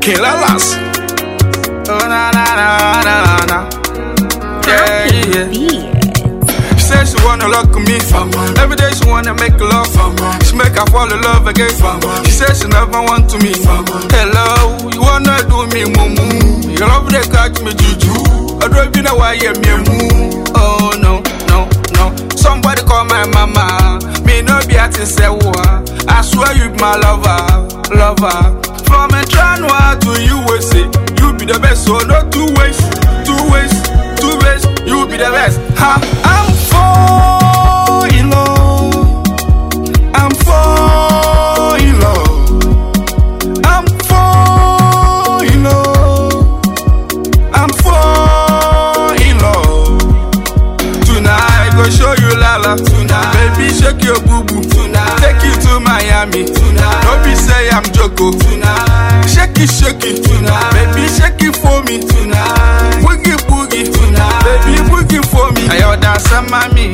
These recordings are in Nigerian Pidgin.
Kilalas. Oh na na na na na. Yeah, yeah. She said she wanna look at me. Every day she wanna make love. She make her fall in love again. She said she never want to me. Hello, you wanna do me mumu? You love they catch me juju. I don't know why you me moo. Oh no, no, no. Somebody call my mama. Me no be at the say what. I swear you be my lover, lover. From a Tranwa to USA, you be the best. So no two ways, two ways, two ways. You be the best. Ha, I'm for in love. I'm for in love. I'm for in love. I'm for in love. Tonight, go show you Lala. Tonight, baby, shake your boo boo. Tonight, take you to Miami. Tonight, don't be say I'm Joko. Tonight, shake it tonight. Baby, shake it for me tonight. Boogie boogie tonight. Baby, boogie for me. I order some mommy,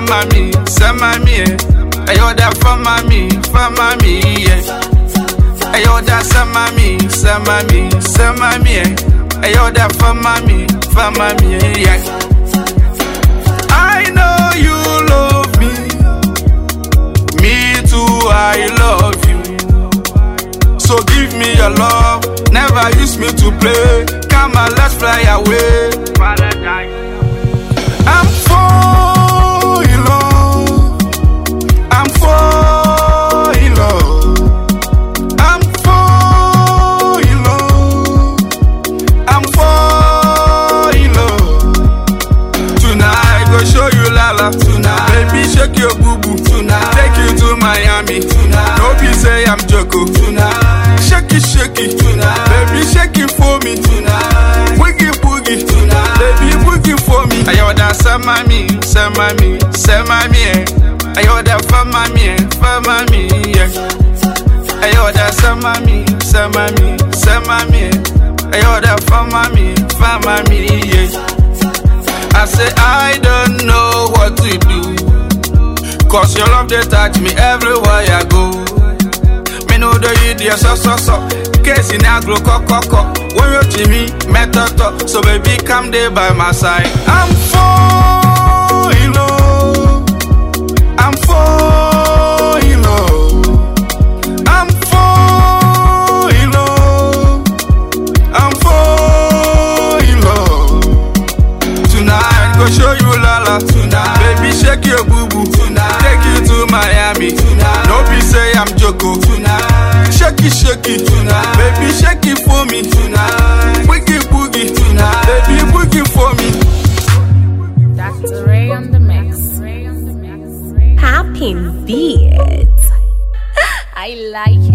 yeah. I order for mommy, yeah. I order some mommy, yeah. I order for mommy, yeah. I know you love me. Me too, I love you. So give me your love, never use me to play. Come on, let's fly away. I'm for in love. I'm for in love. I'm for in love. I'm for in love. Tonight, go show you Lala. Tonight, baby, shake your boo boo. Tonight, take you to Miami. Tonight, don't be say I'm Joko. Tonight, shake it tonight. Baby, shake it for me tonight. Boogie boogie tonight. Baby, boogie for me. I order some mommy, yeah. I order for mommy, yeah. I order some mommy, yeah. I order for mommy, yeah. I say I don't know what to do, 'cause your love they touch me everywhere I go. Me know the idiot so. Case in agro coco. When you to me, metoto. So baby, come there by my side. I'm for in love. I'm for in love. I'm for in love. I'm for in love. Tonight, go show you Lala. Tonight, baby, shake your boo boo. Tonight, take you to Miami. Tonight, don't be say I'm Joko. Tonight, shake it tonight. Baby, shake it for me tonight. Boogie boogie tonight. Baby, boogie for me. Dr. Ray on the mix. Happy beat. I like it.